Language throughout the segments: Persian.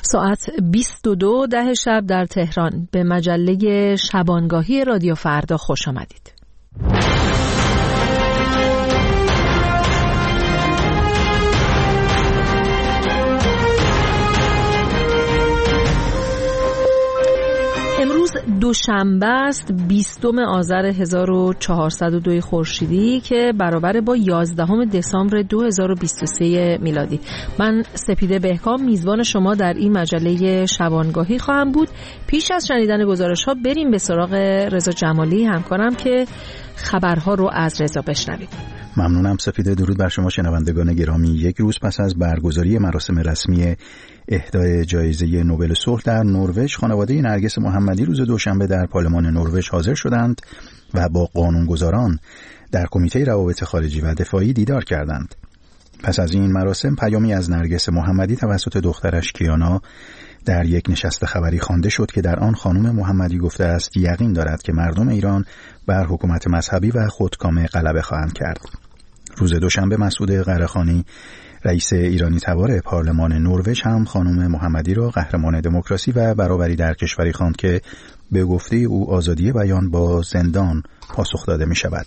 ساعت 22:10 شب در تهران به مجله شبانگاهی رادیو فردا خوش آمدید. امروز دوشنبه است 20 آذر 1402 خورشیدی که برابر با 11 دسامبر 2023 میلادی. من سپیده بهکام میزبان شما در این مجله شبانگاهی خواهم بود. پیش از شنیدن گزارش‌ها بریم به سراغ رضا جمالی همکارم که خبرها رو از رضا بشنویم. ممنونم سپیده. درود بر شما شنوندگان گرامی. یک روز پس از برگزاری مراسم رسمی اهدای جایزه نوبل صلح در نروژ، خانواده نرگس محمدی روز دوشنبه در پارلمان نروژ حاضر شدند و با قانونگذاران در کمیته روابط خارجی و دفاعی دیدار کردند. پس از این مراسم پیامی از نرگس محمدی توسط دخترش کیانا در یک نشست خبری خوانده شد که در آن خانم محمدی گفته است یقین دارد که مردم ایران بر حکومت مذهبی و خودکامه غلبه خواهند کرد. روز دوشنبه مسعود قره‌خانی رئیس ایرانی تبار پارلمان نروژ هم خانم محمدی را قهرمان دموکراسی و برابری در کشوری خواند که به گفته او آزادی بیان با زندان پاسخ داده می شود.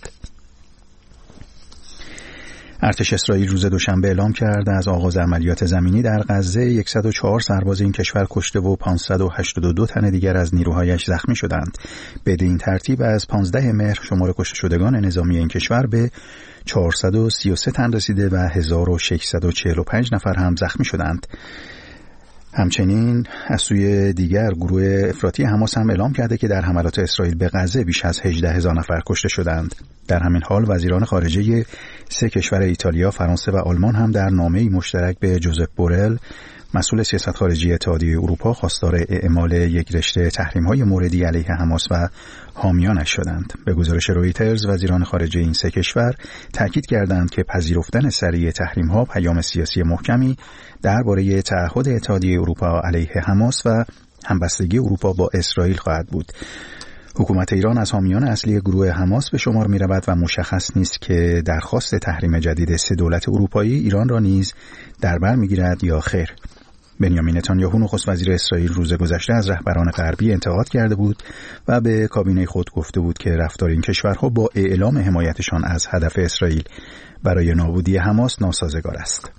ارتش اسرائیل روز دوشنبه اعلام کرد از آغاز عملیات زمینی در غزه 104 سرباز این کشور کشته و 582 تن دیگر از نیروهایش زخمی شدند. بدین ترتیب از 15 مهر شمار کشته شدگان نظامی این کشور به 433 تن رسیده و 1645 نفر هم زخمی شدند. همچنین از سوی دیگر گروه افراطی حماس هم اعلام کرده که در حملات اسرائیل به غزه بیش از 18,000 نفر کشته شدند. در همین حال وزیران خارجه سه کشور ایتالیا، فرانسه و آلمان هم در نامه‌ای مشترک به جوزپ بورل مسئول سیاست خارجی اتحادیه اروپا خواستار اعمال یک رشته تحریم‌های موردی علیه حماس و حامیانش شدند. به گزارش رویترز وزیران خارجه این سه کشور تاکید کردند که پذیرفتن سریع تحریم‌ها پیام سیاسی محکمی درباره تعهد اتحادیه اروپا علیه حماس و همبستگی اروپا با اسرائیل خواهد بود. حکومت ایران از حامیان اصلی گروه حماس به شمار می رود و مشخص نیست که درخواست تحریم جدید سه دولت اروپایی ایران را نیز در بر می گیرد یا خیر. بنیامین نتانیاهو نخست وزیر اسرائیل روز گذشته از رهبران غربی انتقاد کرده بود و به کابینه خود گفته بود که رفتار این کشورها با اعلام حمایتشان از هدف اسرائیل برای نابودی حماس ناسازگار است.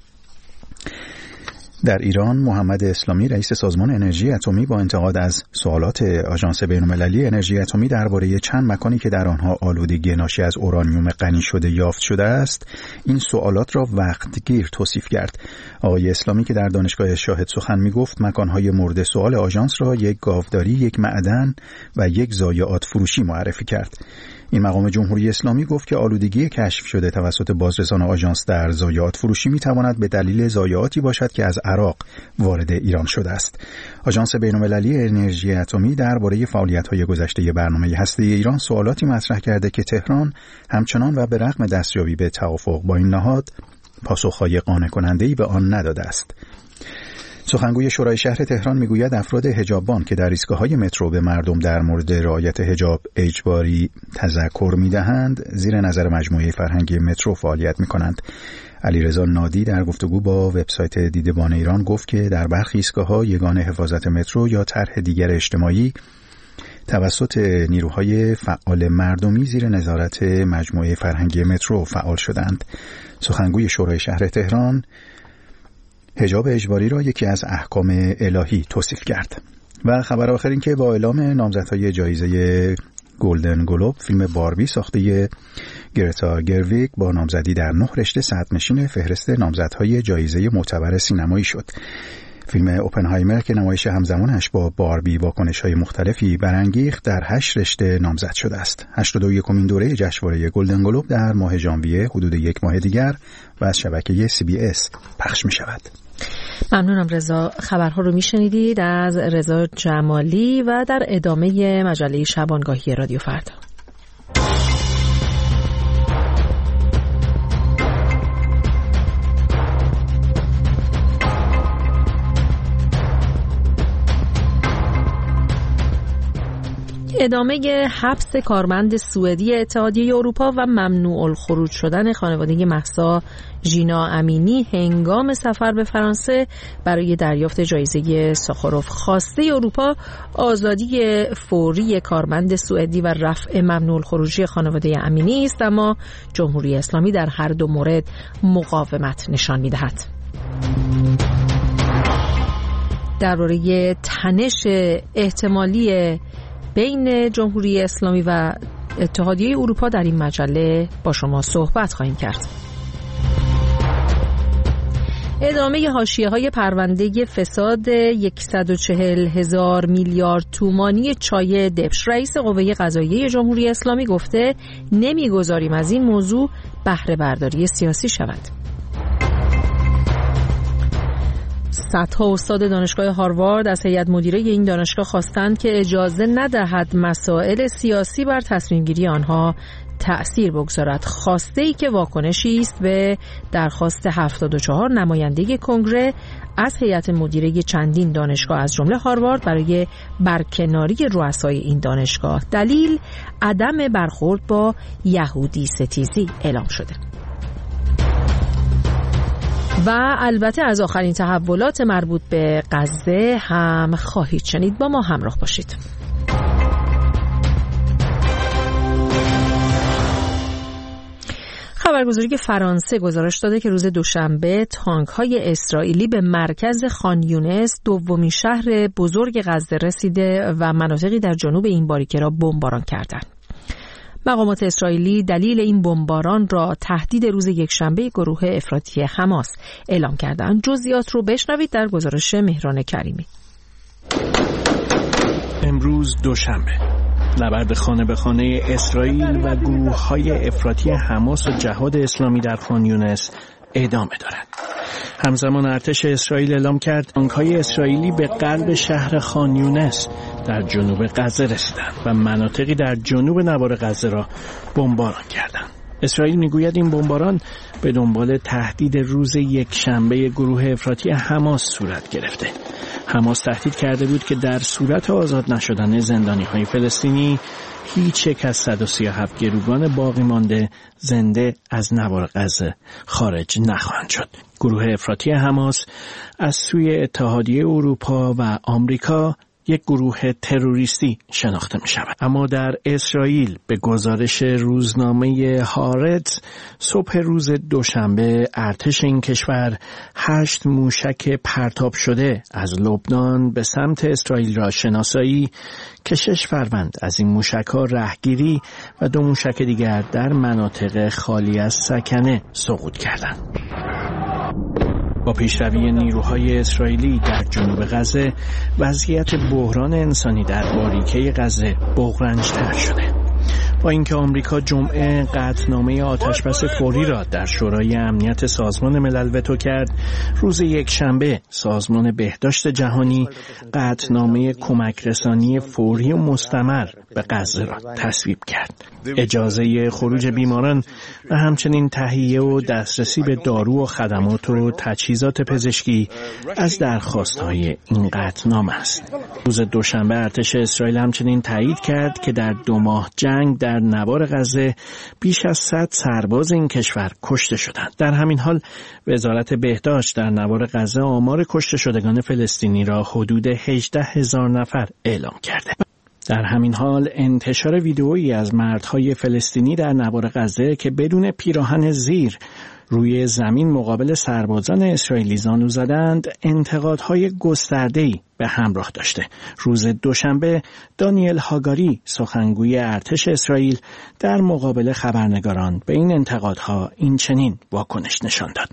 در ایران محمد اسلامی رئیس سازمان انرژی اتمی با انتقاد از سوالات آژانس بین‌المللی انرژی اتمی درباره چند مکانی که در آنها آلودگی ناشی از اورانیوم غنی شده یافت شده است، این سوالات را وقتگیر توصیف کرد. آقای اسلامی که در دانشگاه شاهد سخن می‌گفت مکان‌های مورد سوال آژانس را یک گاوداری، یک معدن و یک ضایعات فروشی معرفی کرد. این مقام جمهوری اسلامی گفت که آلودگی کشف شده توسط بازرسان آژانس در ضایعات فروشی می‌تواند به دلیل ضایعاتی باشد که از عراق وارد ایران شده است. آژانس بین‌المللی انرژی اتمی درباره فعالیت‌های گذشته برنامه هسته‌ای ایران سوالاتی مطرح کرده که تهران همچنان و به رغم دستیابی به توافق با این نهاد پاسخ‌های قانع کننده‌ای به آن نداده است. سخنگوی شورای شهر تهران میگوید افراد حجاببان که در ایستگاه‌های مترو به مردم در مورد رعایت حجاب اجباری تذکر می‌دهند، زیر نظر مجموعه فرهنگی مترو فعالیت می‌کنند. علیرضا نادی در گفتگو با وبسایت دیدبان ایران گفت که در برخی ایستگاه‌ها یگان حفاظت مترو یا طرح دیگر اجتماعی توسط نیروهای فعال مردمی زیر نظارت مجموعه فرهنگی مترو فعال شدند. سخنگوی شورای شهر تهران حجاب اجباری را یکی از احکام الهی توصیف کرد. و خبر آخر این که با اعلام نامزدهای جایزه گلدن گلوب فیلم باربی ساخته گرتا گرویگ با نامزدی در 9 رشته صدرنشین فهرست نامزدهای جایزه معتبر سینمایی شد. فیلم اوپنهایمر که نمایش همزمانش با باربی واکنش‌های مختلفی برانگیخت در 8 رشته نامزد شده است. 81مین دوره جشنواره گلدن گلوب در ماه ژانویه حدود 1 ماه دیگر و از شبکه CBS پخش می‌شود. ممنونم رضا. خبرها رو میشنیدید از رضا جمالی و در ادامه مجله شبانگاهی رادیو فردا. ادامه حبس کارمند سوئدی اتحادیه اروپا و ممنوع الخروج شدن خانواده مهسا ژینا امینی هنگام سفر به فرانسه برای دریافت جایزه ساخاروف. خواسته اروپا آزادی فوری کارمند سوئدی و رفع ممنوع الخروجی خانواده امینی است، اما جمهوری اسلامی در هر دو مورد مقاومت نشان می‌دهد. درباره تنش احتمالی بین جمهوری اسلامی و اتحادیه اروپا در این مجله با شما صحبت خواهیم کرد. ادامه حاشیه‌های پرونده فساد 140,000 میلیارد تومانی چای دبش. رئیس قوه قضاییه جمهوری اسلامی گفته نمیگذاریم از این موضوع بهره برداری سیاسی شود. صدها استاد دانشگاه هاروارد از هیئت مدیره این دانشگاه خواستند که اجازه ندهد مسائل سیاسی بر تصمیم گیری آنها تأثیر بگذارد. خواسته ای که واکنشی است به درخواست 74 نماینده کنگره از هیئت مدیره چندین دانشگاه از جمله هاروارد برای برکناری رؤسای این دانشگاه. دلیل عدم برخورد با یهودی ستیزی اعلام شده. و البته از آخرین تحولات مربوط به غزه هم خواهید شنید. با ما همراه باشید. خبرگزاری که فرانسه گزارش داده که روز دوشنبه تانک‌های اسرائیلی به مرکز خان یونس، دومین شهر بزرگ غزه، رسیده و مناطقی در جنوب این باریکه را بمباران کردند. مقامات اسرائیلی دلیل این بمباران را تهدید روز یکشنبه گروه افراطی حماس اعلام کردند. جزئیات رو بشنوید در گزارش مهران کریمی. امروز دوشنبه، نبرد خانه به خانه اسرائیل و گروه‌های افراطی حماس و جهاد اسلامی در خان یونس ادامه دارد. همزمان ارتش اسرائیل اعلام کرد تانک‌های اسرائیلی به قلب شهر خان یونس در جنوب غزه رسیدند و مناطقی در جنوب نوار غزه را بمباران کردند. اسرائیل میگوید این بمباران به دنبال تهدید روز یکشنبه گروه افراطی حماس صورت گرفته. حماس تهدید کرده بود که در صورت آزاد نشدن زندانی‌های فلسطینی هیچ یک از 137 گروگان باقی مانده زنده از نوار غزه خارج نخواهند شد. گروه افراطی حماس از سوی اتحادیه اروپا و آمریکا یک گروه تروریستی شناخته می شود. اما در اسرائیل به گزارش روزنامه هارتز صبح روز دوشنبه ارتش این کشور 8 موشک پرتاب شده از لبنان به سمت اسرائیل را شناسایی که 6 فروند از این موشک ها رهگیری و 2 موشک دیگر در مناطق خالی از سکنه سقوط کردند. با پیشروی نیروهای اسرائیلی در جنوب غزه، وضعیت بحران انسانی در باریکه غزه بغرنج‌تر شده. با اینکه آمریکا جمعه قطعنامه آتشبس فوری را در شورای امنیت سازمان ملل وتو کرد، روز یکشنبه سازمان بهداشت جهانی قطعنامه کمک رسانی فوری و مستمر به غزه را تصویب کرد. اجازه خروج بیماران و همچنین تهیه و دسترسی به دارو و خدمات و تجهیزات پزشکی از درخواست‌های این قطعنامه است. روز دوشنبه ارتش اسرائیل همچنین تایید کرد که در 2 ماه جنگ در نوار غزه بیش از 100 سرباز این کشور کشته شدند. در همین حال وزارت بهداشت در نوار غزه آمار کشته شدگان فلسطینی را حدود 18,000 نفر اعلام کرده. در همین حال انتشار ویدئویی از مردهای فلسطینی در نوار غزه که بدون پیراهن زیر روی زمین مقابل سربازان اسرائیلی زانو زدند، انتقادهای گسترده‌ای به همراه داشته. روز دوشنبه دانیل هاگاری، سخنگوی ارتش اسرائیل، در مقابل خبرنگاران به این انتقادها این چنین واکنش نشان داد: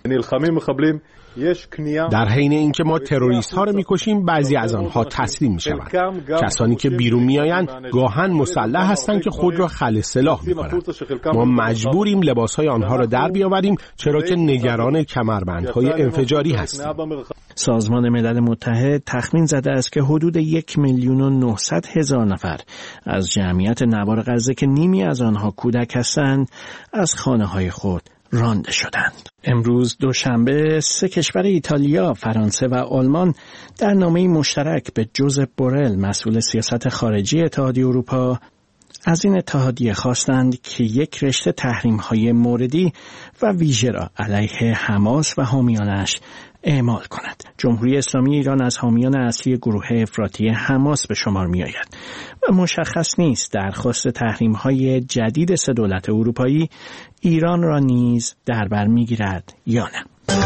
در حین اینکه ما تروریست ها رو میکشیم، بعضی از آنها تسلیم میشوند. کسانی که بیرون میآیند گاهن مسلح هستند که خود را خل سلاح میکنند. ما مجبوریم لباسهای آنها را در بیاوریم، چرا که نگران کمربندهای انفجاری هستیم. سازمان ملل متحد تخمین زده است که حدود 1,900,000 نفر از جمعیت نوار غزه که نیمی از آنها کودک هستند، از خانه‌های خود رانده شدند. امروز دوشنبه 3 کشور ایتالیا، فرانسه و آلمان در نامه‌ای مشترک به جوزپ بورل، مسئول سیاست خارجی اتحادیه اروپا، از این اتحادیه خواستند که یک رشته تحریم‌های موردی و ویژه را علیه حماس و حامیانش اعمال کند. جمهوری اسلامی ایران از حامیان اصلی گروه افراطی حماس به شمار می‌آید و مشخص نیست درخواست تحریم‌های جدید 3 دولت اروپایی ایران را نیز در بر می‌گیرد یا نه.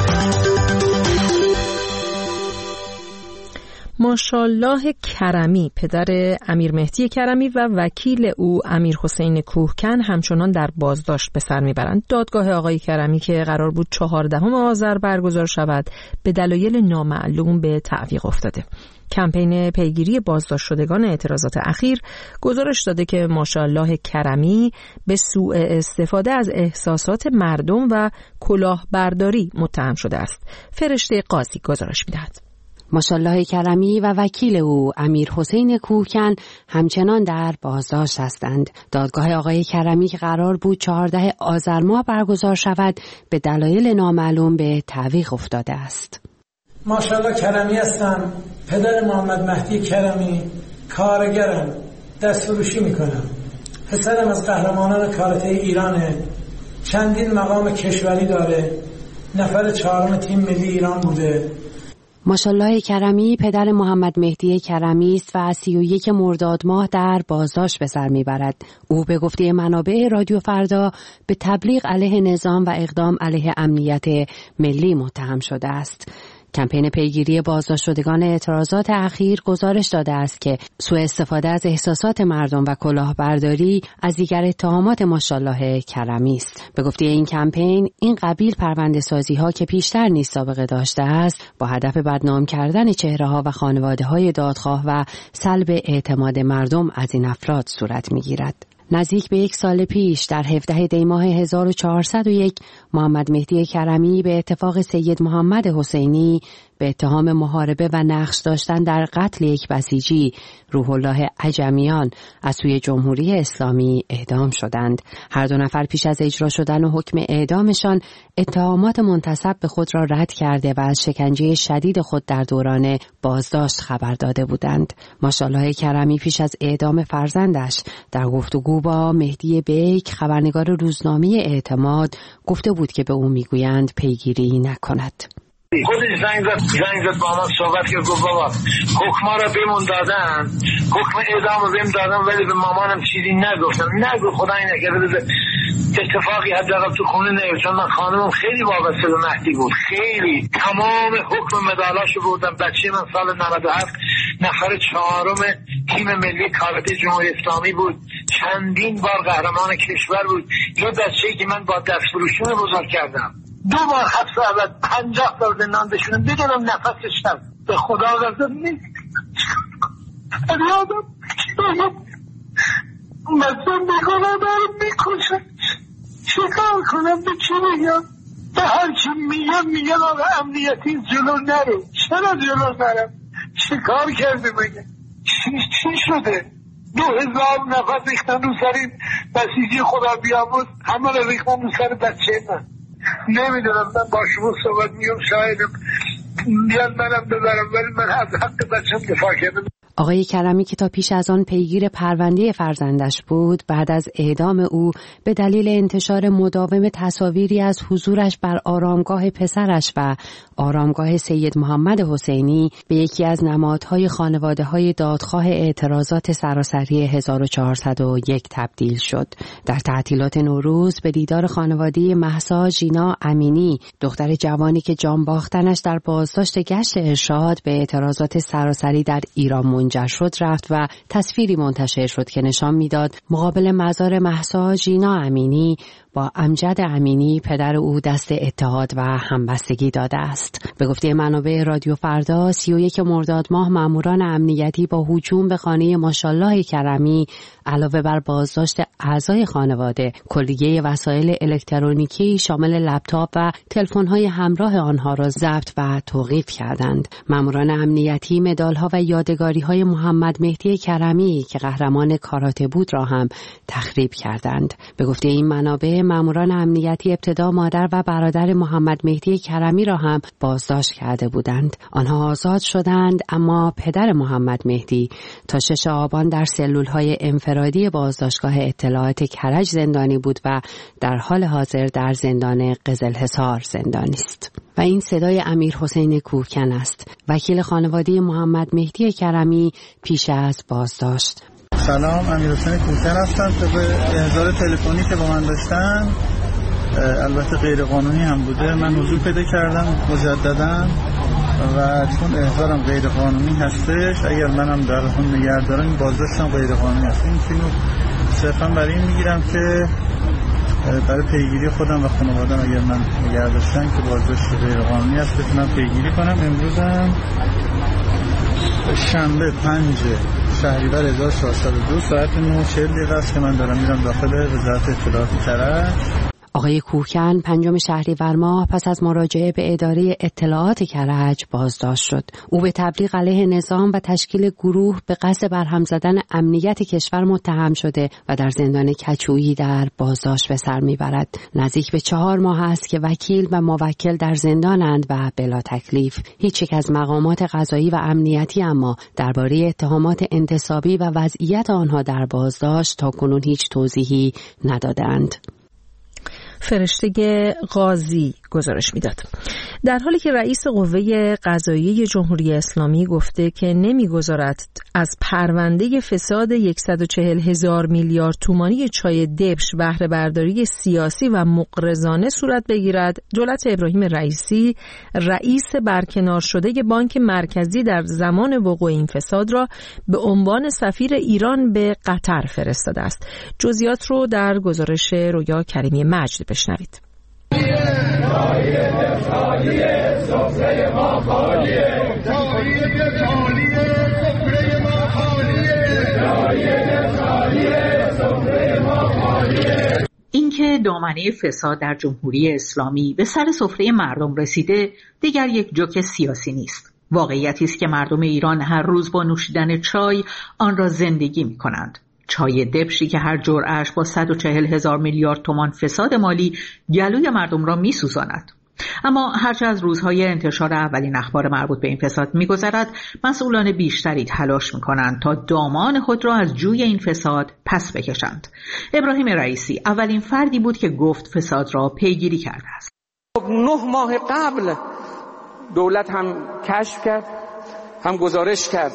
ماشاءالله کرمی، پدر امیر مهدی کرمی و وکیل او امیر حسین کوهکن همچنان در بازداشت به سر میبرند. دادگاه آقای کرمی که قرار بود 14 آذر برگزار شود به دلایل نامعلوم به تعویق افتاده. کمپین پیگیری بازداشت شدگان اعتراضات اخیر گزارش داده که ماشاءالله کرمی به سوء استفاده از احساسات مردم و کلاهبرداری متهم شده است. فرشته قاضی گزارش میدهد. ماشاءالله کرمی و وکیل او امیر حسین کوهکن همچنان در بازداشت هستند. دادگاه آقای کرمی که قرار بود 14 آذر ماه برگزار شود به دلایل نامعلوم به تعویق افتاده است. ماشاءالله کرمی هستم، پدر محمد مهدی کرمی، کارگرم، دستفروشی میکنم. پسرم از قهرمانان کاراته ایرانه، چندین مقام کشوری داره، نفر 4 تیم ملی ایران بوده. ماشاءالله کرمی پدر محمد مهدی کرمی است و از 31 مرداد ماه در بازداشت به سر میبرد. او به گفته منابع رادیو فردا به تبلیغ علیه نظام و اقدام علیه امنیت ملی متهم شده است. کمپین پیگیری بازداشت شدگان اعتراضات اخیر گزارش داده است که سوء استفاده از احساسات مردم و کلاهبرداری از دیگر اتهامات ماشاءالله کرمی است. به گفته این کمپین، این قبیل پرونده سازی ها که پیشتر نیز سابقه داشته است، با هدف بدنام کردن چهره ها و خانواده های دادخواه و سلب اعتماد مردم از این افراد صورت می گیرد. نزدیک به 1 سال پیش در 17 دی ماه 1401 محمد مهدی کرمی به اتفاق سید محمد حسینی به اتهام محاربه و نقش داشتن در قتل یک بسیجی روح الله عجمیان از سوی جمهوری اسلامی اعدام شدند. هر 2 نفر پیش از اجرا شدن حکم اعدامشان اتهامات منتسب به خود را رد کرده و از شکنجه شدید خود در دوران بازداشت خبر داده بودند. ماشاءالله کرمی پیش از اعدام فرزندش در گفتگو با مهدی بیک، خبرنگار روزنامه اعتماد، گفته بود که به او میگویند پیگیری نکند. خودش زنگ زد با من صحبت کرد، گفت بابا حکما را بهمون دادن، حکم اعدام رو بهم دادن ولی به مامانم چیزی نگفتم. نگو خدا نکرده اتفاقی حداقل تو خونه نیفت، چون من خانمم خیلی وابسته به مهدی بود، خیلی تمام حکم مدالاشو بردم. بچه من سال 97 نفر 4 تیم ملی کاراته جمهوری اسلامی بود، چندین بار قهرمان کشور بود. یه بچه‌ای که من با دستفروشی بزرگ کردم، 2 بار حبس ابد، 50 سال زندان بشونم، بدونم نفسش هست. به خدا قسم نیست یادم مثلا بگونا دارم میکشم، چکار کنم؟ به چی بگم؟ به هر چی میگم آقا امنیتی جلو نرو. چرا جلو نرم؟ چکار کرده بگم؟ چی شده؟ 2000 نفس ریختن رو سر این بسیجی خدا بیاموز، همه رو ریختن رو سر بچه من. نمیدونم، من با شما صحبت میگم شایدم بیان منم ببرم، ولی من از حق بچم دفاع کردم. آقای کرمی که تا پیش از آن پیگیر پرونده فرزندش بود، بعد از اعدام او به دلیل انتشار مداوم تصاویری از حضورش بر آرامگاه پسرش و آرامگاه سید محمد حسینی به یکی از نمادهای خانواده‌های دادخواه اعتراضات سراسری 1401 تبدیل شد. در تعطیلات نوروز به دیدار خانواده مهسا ژینا امینی، دختر جوانی که جان باختنش در بازداشت گشت ارشاد به اعتراضات سراسری در ایران منجر شد رفت و تصویری منتشر شد که نشان میداد مقابل مزار مهسا ژینا امینی با امجد امینی پدر او دست اتحاد و همبستگی داده است. به گفته منابع رادیو فردا 31 مرداد ماه ماموران امنیتی با هجوم به خانه ماشاءالله کرمی علاوه بر بازداشت اعضای خانواده، کلیه وسایل الکترونیکی شامل لپتاپ و تلفن‌های همراه آنها را ضبط و توقیف کردند. ماموران امنیتی مدال‌ها و یادگاری‌های محمد مهدی کرمی که قهرمان کاراته بود را هم تخریب کردند. به گفته این منابع ماموران امنیتی ابتدا مادر و برادر محمد مهدی کرمی را هم بازداشت کرده بودند. آنها آزاد شدند، اما پدر محمد مهدی تا 6 آبان در سلول‌های انفرادی بازداشتگاه اطلاعات کرج زندانی بود و در حال حاضر در زندان قزلحصار زندانی است. و این صدای امیر حسین کوکن است، وکیل خانواده محمد مهدی کرمی پیش از بازداشت. سلام، امیر حسین کوکن هستم. طبق احضار تلفنی که با من داشتن، البته غیر قانونی هم بوده، من حضور پیدا کردم مجددا و چون احضارم غیر قانونی هستش، اگر منم در اون نگه دارم این بازداشتم غیر قانونی هست. این فیلمو صرفا برای این میگیرم که برای پیگیری خودم و خانواده‌ام اگر من نگه داشتن که بازداشت غیر قانونی است بتونم پیگیری کنم. امروزم شنبه 5 شهریور 1402 ساعت 9:40 است که من دارم میرم داخل وزارت اطلاعات کرج. آقای کوکن 5 شهریور ماه پس از مراجعه به اداره اطلاعات کرج بازداشت شد. او به تبلیغ علیه نظام و تشکیل گروه به قصد برهم زدن امنیت کشور متهم شده و در زندان کچویی در بازداشت به سر میبرد. نزدیک به 4 ماه است که وکیل و موکل در زندانند و بلا تکلیف. هیچ یک از مقامات قضایی و امنیتی اما درباره اتهامات انتصابی و وضعیت آنها در بازداشت تاکنون هیچ توضیحی ندادند. فرشته قاضی گزارش میداد. در حالی که رئیس قوه قضاییه جمهوری اسلامی گفته که نمیگذارد از پرونده فساد 140,000 میلیارد تومانی چای دبش بهره برداری سیاسی و مقرضانه صورت بگیرد، دولت ابراهیم رئیسی رئیس برکنار شده بانک مرکزی در زمان وقوع این فساد را به عنوان سفیر ایران به قطر فرستاده است. جزئیات رو در گزارش رویا کریمی مجد بشنوید. اینکه دامنه فساد در جمهوری اسلامی به سر سفره مردم رسیده دیگر یک جوک سیاسی نیست. واقعیتی است که مردم ایران هر روز با نوشیدن چای آن را زندگی می کنند. چای دبشی که هر جرعه‌اش با 140,000 میلیارد تومان فساد مالی گلوی مردم را می‌سوزاند. اما هرچه از روزهای انتشار اولین اخبار مربوط به این فساد می‌گذرد، مسئولان بیشتری تلاش می‌کنند تا دامان خود را از جوی این فساد پس بکشند. ابراهیم رئیسی اولین فردی بود که گفت فساد را پیگیری کرده است. 9 ماه قبل دولت هم کشف کرد، هم گزارش کرد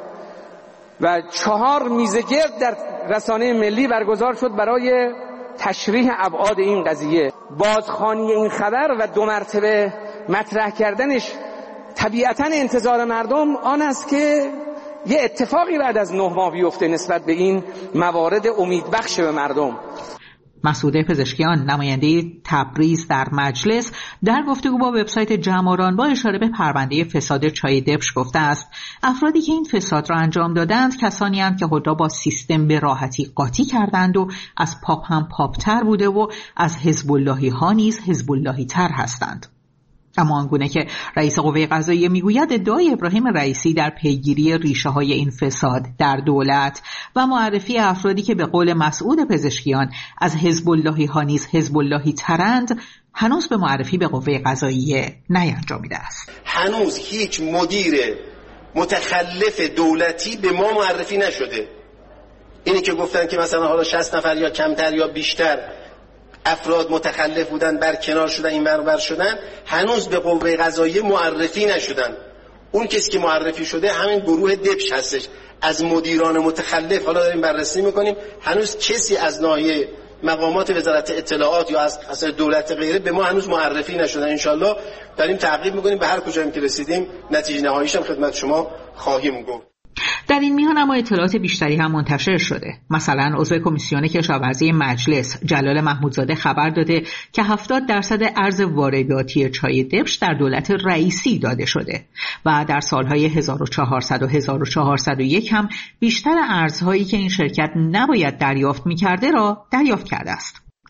و 4 میزه گرد در رسانه ملی برگزار شد برای تشریح ابعاد این قضیه. بازخوانی این خبر و 2 مرتبه مطرح کردنش طبیعتاً انتظار مردم آن است که یه اتفاقی بعد از 9 ماه بیفته نسبت به این موارد امیدبخش به مردم. مسعود پزشکیان نماینده تبریز در مجلس در گفتگو با وبسایت جماران با اشاره به پرونده فساد چای دبش گفته است افرادی که این فساد را انجام دادند کسانی هستند که خود را با سیستم به راحتی قاطی کردند و از پاپ هم پاپتر بوده و از حزب اللهی ها نیز حزب اللهی تر هستند. اما آنگونه که رئیس قوه قضاییه میگوید ادعای ابراهیم رئیسی در پیگیری ریشه های این فساد در دولت و معرفی افرادی که به قول مسعود پزشکیان از حزب اللهی ها نیز حزب اللهی ترند هنوز به معرفی به قوه قضاییه نینجامیده است. هنوز هیچ مدیر متخلف دولتی به ما معرفی نشده. اینی که گفتن که مثلا حالا 60 نفر یا کمتر یا بیشتر افراد متخلف بودن برکنار شدن این برابر شدن هنوز به قوه قضاییه معرفی نشدن. اون کسی که معرفی شده همین گروه دبش هستش. از مدیران متخلف حالا داریم بررسی میکنیم، هنوز کسی از ناحیه مقامات وزارت اطلاعات یا از دولت غیره به ما هنوز معرفی نشدن. انشالله داریم تعقیب میکنیم، به هر کجایی که رسیدیم نتیجه نهاییش هم خدمت شما خواهیم گفت. در این میان اما اطلاعات بیشتری هم منتشر شده. مثلا عضو کمیسیون کشاورزی مجلس جلال محمودزاده خبر داده که 70% ارز وارداتی چای دبش در دولت رئیسی داده شده و در سالهای 1400 و 1401 هم بیشتر ارزهایی که این شرکت نباید دریافت می‌کرده را دریافت کرده است.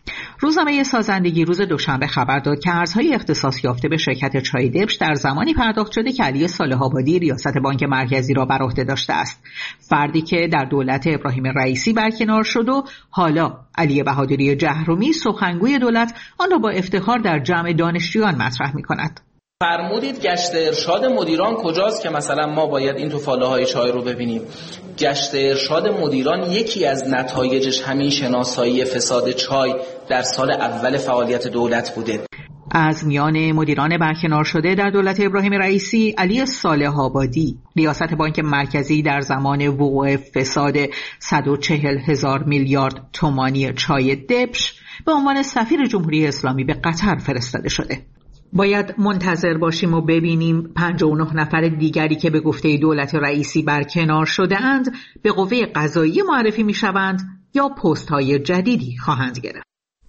روزنامه سازندگی روز دوشنبه خبر داد که ارزهای اختصاص یافته به شرکت چای دبش در زمانی پرداخت شده که علی صالح آبادی ریاست بانک مرکزی را بر عهده داشته است. فردی که در دولت ابراهیم رئیسی برکنار شد و حالا علی بهادری جهرومی سخنگوی دولت آن را با افتخار در جمع دانشجویان مطرح می‌کند. فرمودید گشت ارشاد مدیران کجاست که مثلا ما باید این توفاله های چای رو ببینیم؟ گشت ارشاد مدیران یکی از نتایجش همین شناسایی فساد چای در سال اول فعالیت دولت بوده. از میان مدیران برکنار شده در دولت ابراهیم رئیسی، علی صالح آبادی ریاست بانک مرکزی در زمان وقوع فساد 140,000 میلیارد تومانی چای دبش به عنوان سفیر جمهوری اسلامی به قطر فرستاده شده. باید منتظر باشیم و ببینیم 59 نفر دیگری که به گفته دولت رئیسی برکنار شده اند به قوه قضاییه معرفی می شوند یا پست های جدیدی خواهند گرفت.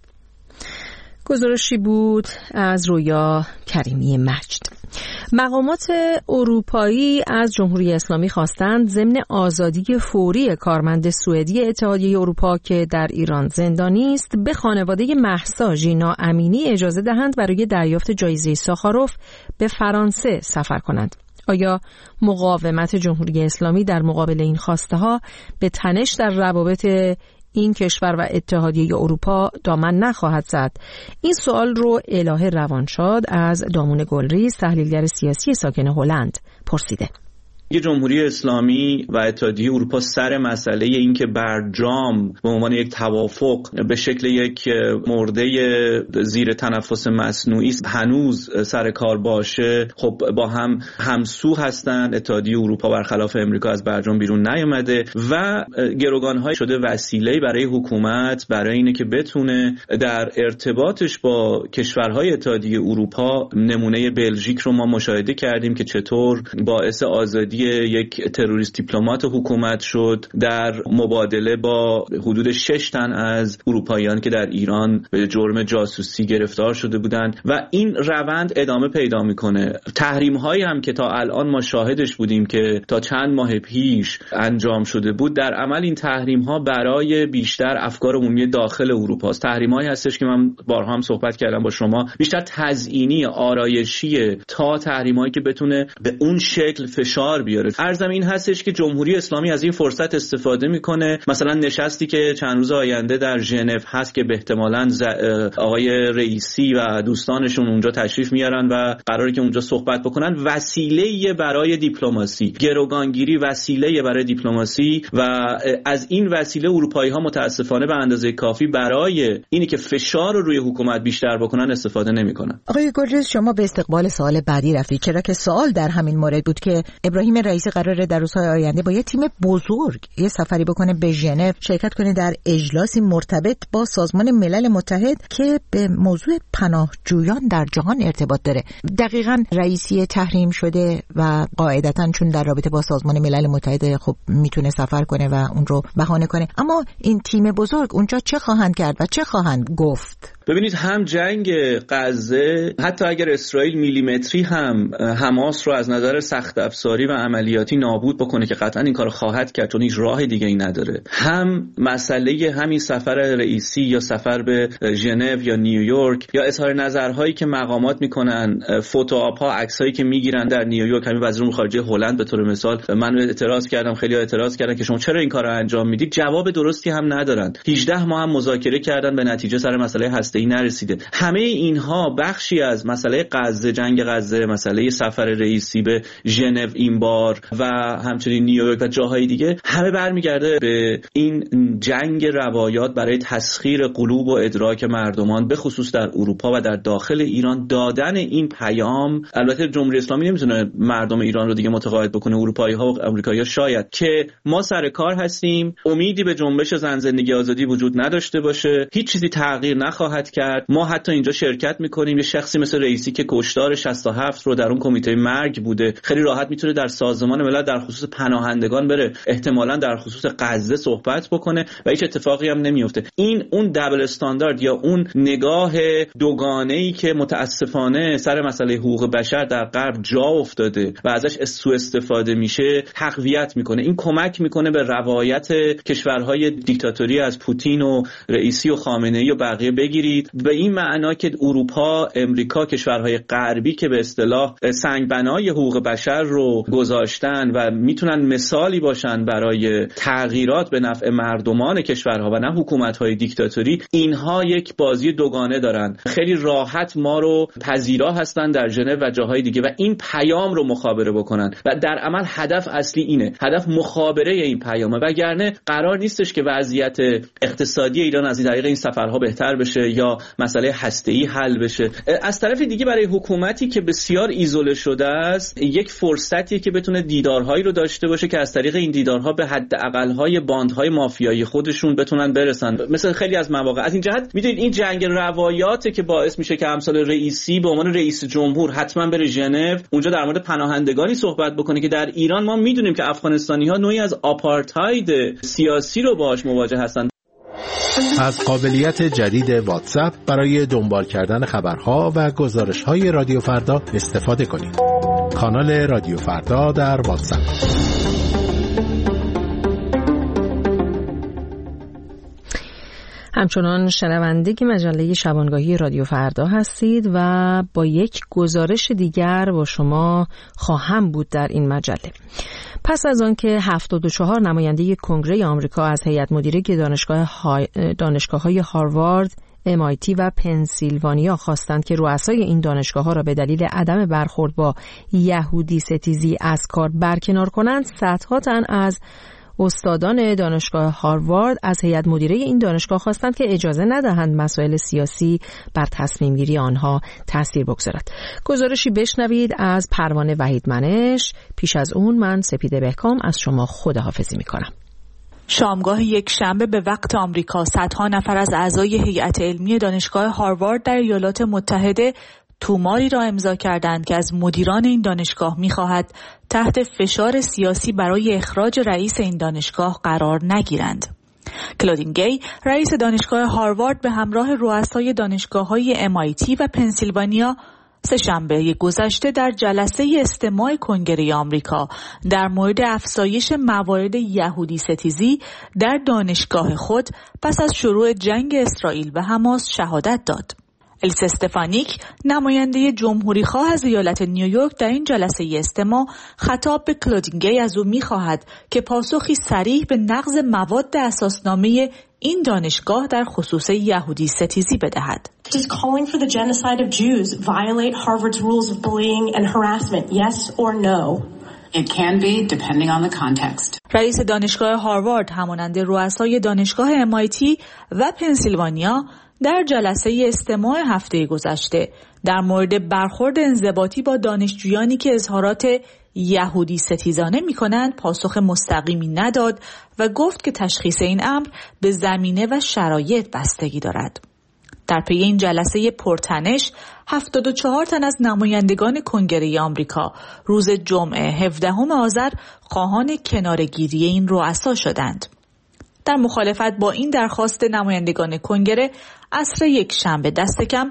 گزارشی بود از رویا کریمی مجد. مقامات اروپایی از جمهوری اسلامی خواستند ضمن آزادی فوری کارمند سوئدی اتحادیه اروپا که در ایران زندانی است به خانواده مهسا ژینا امینی اجازه دهند برای دریافت جایزه ساخاروف به فرانسه سفر کنند. آیا مقاومت جمهوری اسلامی در مقابل این خواسته ها به تنش در روابط این کشور و اتحادیه اروپا دامن نخواهد زد؟ این سوال رو الهه روانشاد از دامون گلریز، تحلیلگر سیاسی ساکن هلند، پرسیده. جمهوری اسلامی و اتحادیه اروپا سر مسئله این که برجام به عنوان یک توافق به شکل یک مرده زیر تنفس مصنوعی هنوز سر کار باشه، خب با هم همسو هستند. اتحادیه اروپا برخلاف امریکا از برجام بیرون نیامده و گروگان‌های شده وسیله برای حکومت برای اینه که بتونه در ارتباطش با کشورهای اتحادیه اروپا، نمونه بلژیک رو ما مشاهده کردیم که چطور باعث آزادی یک تروریست دیپلمات حکومت شد در مبادله با حدود 6 تن از اروپاییان که در ایران به جرم جاسوسی گرفتار شده بودند و این روند ادامه پیدا میکنه. تحریم هایی هم که تا الان ما شاهدش بودیم که تا چند ماه پیش انجام شده بود، در عمل این تحریم ها برای بیشتر افکار عمومی داخل اروپا است. تحریم هایی هستش که من بارها هم صحبت کردم با شما، بیشتر تزیینی آرایشی تا تحریم هایی که بتونه به اون شکل فشار بیاره. عرضم این هستش که جمهوری اسلامی از این فرصت استفاده میکنه. مثلا نشستی که چند روز آینده در ژنو هست که به احتمالاً آقای رئیسی و دوستانشون اونجا تشریف میارن و قراره که اونجا صحبت بکنن، وسیله برای دیپلماسی، گروگانگیری وسیله برای دیپلماسی و از این وسیله اروپایی ها متاسفانه به اندازه کافی برای اینی که فشار رو روی حکومت بیشتر بکنن استفاده نمیکنن. آقای گلریز، شما به استقبال سوال بعدی رفتید، چرا که سوال در همین مورد بود که ابراهیم رئیسی قراره در روزهای آینده با یه تیم بزرگ یه سفری بکنه به ژنو، شرکت کنه در اجلاسی مرتبط با سازمان ملل متحد که به موضوع پناهجویان در جهان ارتباط داره. دقیقاً رئیسی تحریم شده و قاعدتاً چون در رابطه با سازمان ملل متحد خب میتونه سفر کنه و اون رو بهانه کنه، اما این تیم بزرگ اونجا چه خواهند کرد و چه خواهند گفت؟ ببینید، هم جنگ غزه، حتی اگر اسرائیل میلیمتری هم حماس رو از نظر سخت افزاری و عملیاتی نابود بکنه که قطعا این کار خواهد کرد چون هیچ راه دیگه ای نداره، هم مسئله همین سفر رئیسی یا سفر به ژنو یا نیویورک یا اظهار نظرهایی که مقامات میکنن، فوتوآپ‌ها، عکسایی که میگیرن در نیویورک، همین وزیر امور خارجه هلند به طور مثال، من اعتراض کردم، خیلی‌ها اعتراض کردن که شما چرا این کارو انجام میدید، جواب درستی هم ندارن. 18 ماه هم مذاکره کردن، به نتیجه سر مسئله هسته‌ای نرسیده. همه اینها بخشی از مسئله غزه، جنگ غزه، مسئله سفر رئیسی به ژنو این بار و همچنین نیویورک و جاهای دیگه، همه برمیگرده به این جنگ روایات برای تسخیر قلوب و ادراک مردمان، به خصوص در اروپا و در داخل ایران. دادن این پیام، البته جمهوری اسلامی نمیتونه مردم ایران رو دیگه متقاعد بکنه، اروپایی‌ها و آمریکایی‌ها شاید، که ما سر کار هستیم، امیدی به جنبش زن زندگی آزادی وجود نداشته باشه، هیچ چیزی تغییر نخواهد کرد. ما حتی اینجا شرکت میکنیم، یه شخصی مثل رئیسی که کشتار 67 رو در اون کمیته مرگ بوده، خیلی راحت میتونه در سازمان ملل در خصوص پناهندگان بره احتمالاً در خصوص غزه صحبت بکنه و هیچ اتفاقی هم نمیفته. این اون دبل استاندارد یا اون نگاه دوگانه‌ای که متاسفانه سر مسئله حقوق بشر در غرب جا افتاده و ازش سوء استفاده میشه تقویت میکنه. این کمک میکنه به روایت کشورهای دیکتاتوری از پوتین و رئیسی و خامنه‌ای و بقیه بگیرید، به این معنا که اروپا، امریکا، کشورهای غربی که به اصطلاح سنگبنای حقوق بشر رو گذاشتن و میتونن مثالی باشن برای تغییرات به نفع مردمان کشورها و نه حکومت‌های دیکتاتوری، اینها یک بازی دوگانه دارن. خیلی راحت ما رو پذیرا هستن در ژنو و جاهای دیگه و این پیام رو مخابره بکنن و در عمل هدف اصلی اینه، هدف مخابره این پیامه، وگرنه قرار نیستش که وضعیت اقتصادی ایران از طریق این سفرها بهتر بشه یا مسئله هسته‌ای حل بشه. از طرف دیگه برای حکومتی که بسیار ایزوله شده است یک فرصتیه که بتونه دیدارهایی رو داشته باشه که از طریق این دیدارها به حداقل‌های باندهای مافیایی خودشون بتونن برسن. مثلا خیلی از مواقع از این جهت میدونید این جنگ روایاته که باعث میشه که امثال رئیسی به عنوان رئیس جمهور حتما بره ژنو، اونجا در مورد پناهندگانی صحبت بکنه که در ایران ما میدونیم که افغانستانی‌ها نوعی از آپارتاید سیاسی رو باهاش مواجه هستند. از قابلیت جدید واتساپ برای دنبال کردن خبرها و گزارش‌های رادیو فردا استفاده کنید. کانال رادیو فردا در واتساپ. همچنان شنونده مجله شبانگاهی رادیو فردا هستید و با یک گزارش دیگر با شما خواهم بود در این مجله. پس از آن که 74 نماینده کنگره آمریکا از هیئت مدیره دانشگاه‌های هاروارد، MIT و پنسیلوانیا خواستند که رؤسای این دانشگاه‌ها را به دلیل عدم برخورد با یهودی ستیزی از کار برکنار کنند، صدها تن از استادان دانشگاه هاروارد از هیئت مدیره این دانشگاه خواستند که اجازه ندهند مسائل سیاسی بر تصمیم گیری آنها تاثیر بگذارد. گزارشی بشنوید از پروانه وحیدمنش. پیش از اون من سپیده بهکام از شما خداحافظی میکنم. شامگاه یک شنبه به وقت آمریکا صدها نفر از اعضای هیئت علمی دانشگاه هاروارد در ایالات متحده توماری را امضا کردند که از مدیران این دانشگاه می‌خواهد تحت فشار سیاسی برای اخراج رئیس این دانشگاه قرار نگیرند. کلودین گی، رئیس دانشگاه هاروارد، به همراه رؤسای دانشگاه‌های MIT و پنسیلوانیا سه‌شنبه گذشته در جلسه استماع کنگره آمریکا در مورد افزایش موارد یهودی ستیزی در دانشگاه خود پس از شروع جنگ اسرائیل و حماس شهادت داد. الیس استفانیک، نماینده جمهوری‌خواه از ایالت نیویورک، در این جلسه استماع خطاب به کلودین گی از او می‌خواهد که پاسخی صریح به نقض مواد اساسنامه این دانشگاه در خصوص یهودی ستیزی بدهد. Does calling for the genocide of Jews violate Harvard's rules of bullying and harassment? Yes or no? It can be depending on the context. رئیس دانشگاه هاروارد همانند رؤسای دانشگاه MIT و پنسیلوانیا در جلسه استماع هفته گذشته در مورد برخورد انضباطی با دانشجویانی که اظهارات یهودی ستیزانه می‌کنند پاسخ مستقیمی نداد و گفت که تشخیص این امر به زمینه و شرایط بستگی دارد. در پی این جلسه پرتنش 74 تن از نمایندگان کنگره آمریکا روز جمعه 17 آذر خواهان کناره‌گیری این رؤسا شدند. در مخالفت با این درخواست نمایندگان کنگره عصر یک شنبه دست کم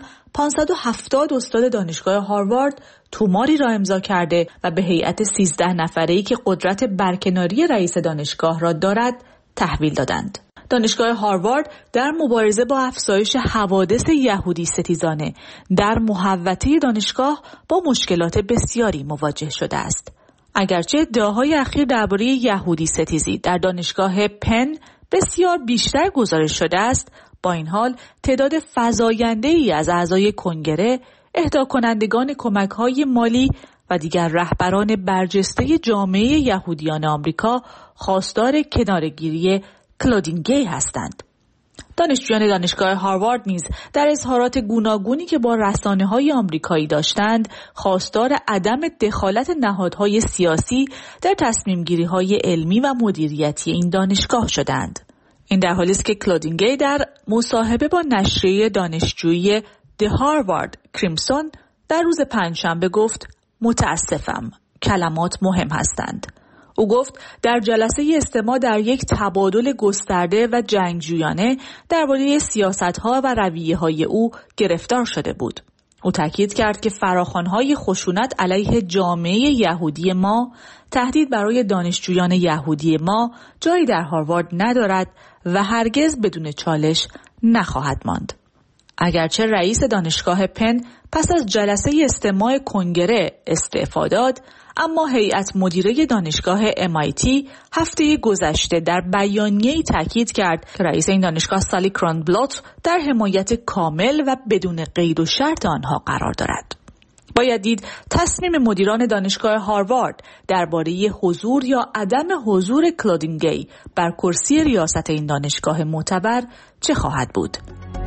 570 استاد دانشگاه هاروارد توماری را امضا کرده و به هیئت 13 نفره‌ای که قدرت برکناری رئیس دانشگاه را دارد تحویل دادند. دانشگاه هاروارد در مبارزه با افزایش حوادث یهودی ستیزانه در محوطه دانشگاه با مشکلات بسیاری مواجه شده است. اگرچه ادعاهای اخیر درباره یهودی ستیزی در دانشگاه پن بسیار بیشتر گزارش شده است، با این حال تعداد فزاینده‌ای از اعضای کنگره، اهدا کنندگان کمک‌های مالی و دیگر رهبران برجسته جامعه یهودیان آمریکا خواستار کناره‌گیری کلودین گی هستند. دانشجویان دانشگاه هاروارد نیز در اظهارات گوناگونی که با رسانه‌های آمریکایی داشتند، خواستار عدم دخالت نهادهای سیاسی در تصمیم‌گیری‌های علمی و مدیریتی این دانشگاه شدند. این در حالی است که کلودین گی در مصاحبه با نشریه دانشجویی The Harvard Crimson در روز پنجشنبه گفت: متاسفم کلمات مهم هستند. او گفت در جلسه استماع در یک تبادل گسترده و جنگجویانه درباره سیاست‌ها و رویه‌های او گرفتار شده بود. او تاکید کرد که فراخوان‌های خشونت علیه جامعه یهودی ما، تهدید برای دانشجویان یهودی ما جایی در هاروارد ندارد و هرگز بدون چالش نخواهد ماند. اگرچه رئیس دانشگاه پن پس از جلسه استماع کنگره استعفا داد، اما هیئت مدیره دانشگاه MIT هفته گذشته در بیانیه‌ای تاکید کرد که رئیس این دانشگاه سالی کرانبلات در حمایت کامل و بدون قید و شرط آنها قرار دارد. باید دید تصمیم مدیران دانشگاه هاروارد درباره حضور یا عدم حضور کلودین گی بر کرسی ریاست این دانشگاه معتبر چه خواهد بود؟